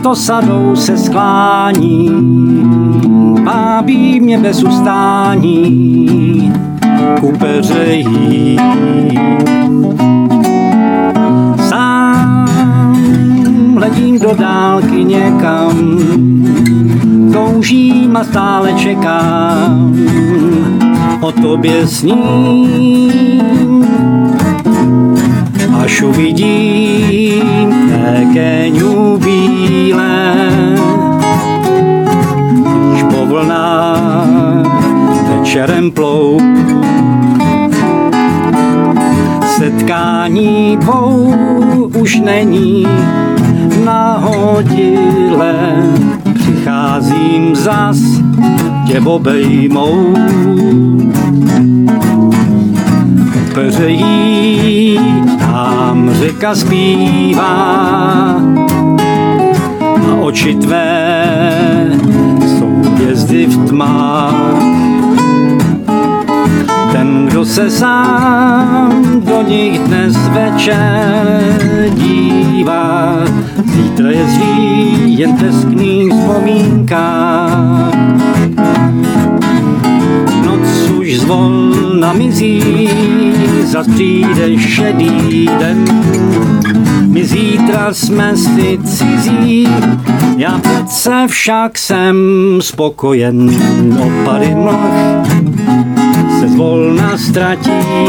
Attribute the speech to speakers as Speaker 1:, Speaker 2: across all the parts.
Speaker 1: nad osadou se sklání, vábí mě bez ustání ku peřeji. Sám hledím do dálky někam, toužím a stále čekám, o tobě sním, až uvidím tékeňu bílé, když po vlnách večerem plou. Setkání dvou už není nahodile, přicházím zas tě obejmout. U peřejí tam řeka zpívá a oči tvé jsou hvězdy v tmách. Ten, kdo se sám do nich dnes večer dívá, zítra je zří jen teskný vzpomínka. Noc už zvolna mizí, zas přijde šedý den. My zítra jsme si cizí, já přece však jsem spokojen. Opady mlh se zvolna ztratí,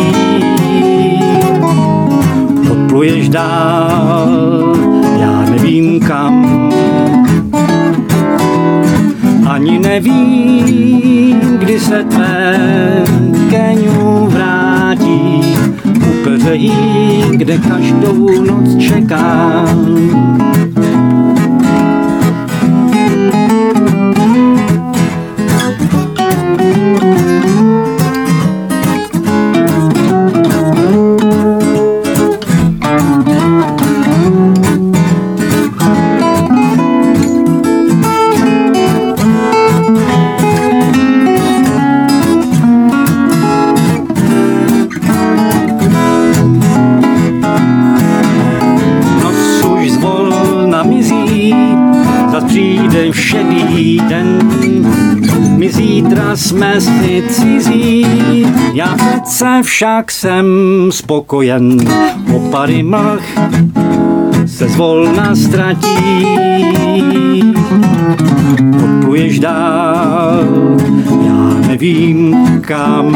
Speaker 1: odpluješ dál, já nevím kam. Ani nevím, kdy se tvé keňu vrátí, u peřejí, kde každou noc čekám. Přijde všedý den, my zítra jsme si cizí, já přece však jsem spokojen. Opady mlh se zvolna ztratí, odpluješ dál, já nevím kam.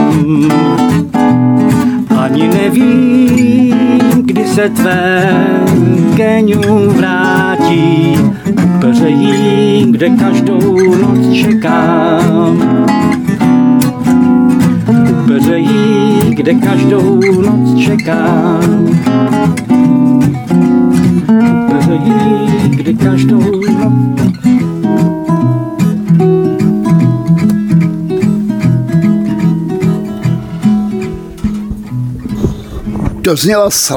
Speaker 1: Ani nevím, kdy se tvé keňu vrátí, peřejí, kde každou noc čekám. U peřejí, kde každou noc čekám. U peřejí, kde každou noc.
Speaker 2: Dozněla